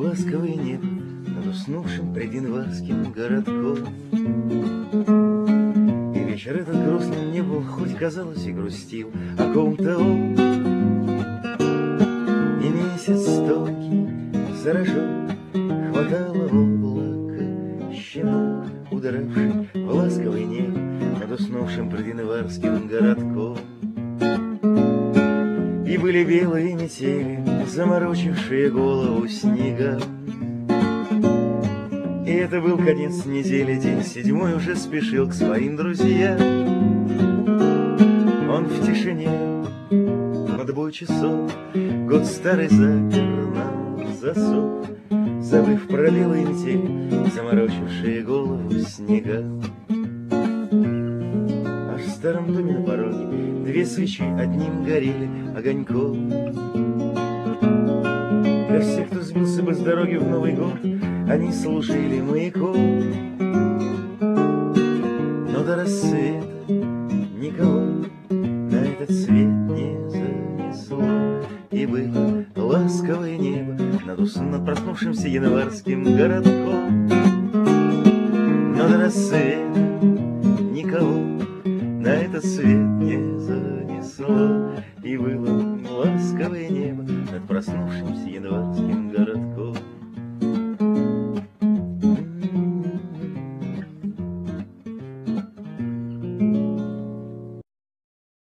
ласковое небо над уснувшим предянварским городком. И вечер этот грустным не был, хоть казалось и грустил о ком-то он. И месяц тонкий за рожок хватало облака щенок, удравший в ласковое небо над уснувшим предянварским городком. И были белые метели, заморочившие голову снега. И это был конец недели, день седьмой уже спешил к своим друзьям. Он в тишине, в отбой часов, год старый запер на засов, забыв про белые метели, заморочившие голову снега. Аж в старом доме на пороге две свечи одним горели огоньком. Для всех, кто сбился бы с дороги в Новый год, они служили маяком. Но до рассвета никого на этот свет не занесло. И было ласковое небо над проснувшимся январским городком. Но до рассвета никого на этот свет не занесло. И было ласковое небо над проснувшимся январским городком.